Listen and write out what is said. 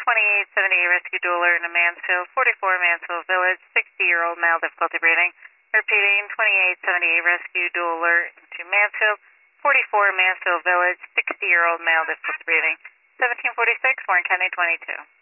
2878 Rescue Dueler in Mansfield, 44 Mansfield Village, 60-year-old male, difficulty breathing. Repeating, 2878 Rescue Dueler into Mansfield, 44 Mansfield Village, 60-year-old male, difficulty breathing. 1746, Warren County 22.